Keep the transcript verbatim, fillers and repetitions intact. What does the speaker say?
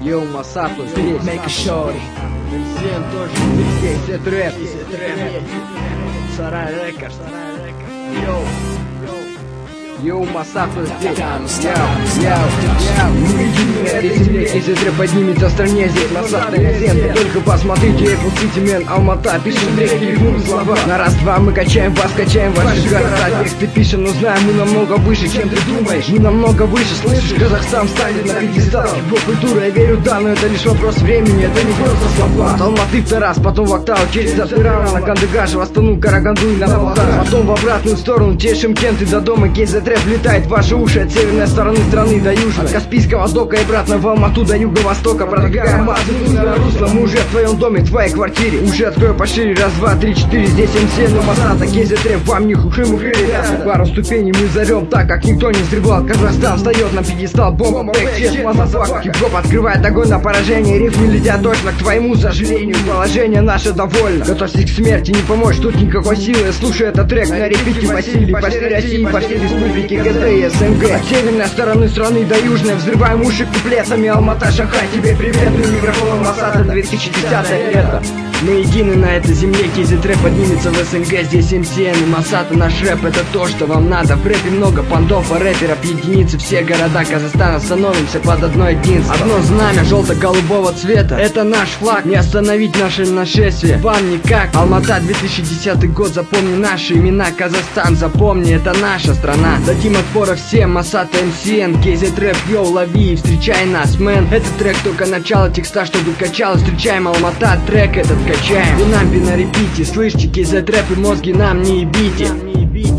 Йоу, Масато здесь. Make a shorty. Всем тоже здесь. Все трэп. Сарай Рекордс. Йоу. Йоу, Масато здесь. Яу, яу, яу. Мы едины на этой земле. Если трэп поднимется в стране, здесь Масато Эмсиэн. Только посмотрите, Apple City Man, Алмата. Пишем трек, телефон, слова. На раз-два мы качаем вас, качаем ваши города. Тексты пишем, но знаем, мы намного выше, чем ты думаешь. Мы намного выше, слышишь, Казахстан станет на пьедестал. Хип-хоп-культура, я верю, да, но это лишь вопрос времени. Это не просто слова. От Алматы в Тарас, потом в Актау, через Атырау, на Кандыгаш, в Астану, Караганду и на Полтаву. Потом в обратную сторону, те Шымкенты до дома. Кейзет-рэп летает в ваши уши от северной стороны страны до южной. От Каспийского дока и обратно в Алмату до юго-востока. Продвигаем массы на русло, мы уже в твоем доме, в твоей квартире. Уже открою пошире, раз, два, три, четыре. Здесь Эмсиэн, Масато, Кейзет-рэп, вам не хухры-мухры, ребята. Пару ступеней мы зовем так, как никто не взрывал. Казахстан встает на пьедестал, бомба, бэк, чест, мазафак. Хип-хоп открывает огонь на поражение. Рифмы летят точно к твоему сожалению. Положение наше довольно. Готовьтесь к смерти, не поможешь, тут никакой силы. Слушай этот трек на репите Василий. Пошли России, пошли республики ГД и СНГ. От северной стороны страны до южной. Взрываем уши куплетами. Алмата, Шанхай, тебе привет. И микрофон Масато, две тысячи десятое лето. Мы едины на этой земле, Кейзет-рэп поднимется в СНГ. Здесь Эмсиэн и Масато, наш рэп это то, что вам надо. В рэпе много пандов, а рэперов единицы. Все города Казахстана становимся под одно единство. Одно знамя желто-голубого цвета, это наш флаг. Не остановить наше нашествие вам никак. Алмата, две тысячи десятый год, запомни наши имена. Казахстан, запомни, это наша страна. Дадим отпора всем, Масато, Эмсиэн, Кейзет-рэп, йоу, лови и встречай нас, мэн. Этот трек только начало текста, чтобы качало. Встречаем Алмата, трек этот качаем. Динампи на репите, слышите, Кейзет-рэп и мозги нам не ебите.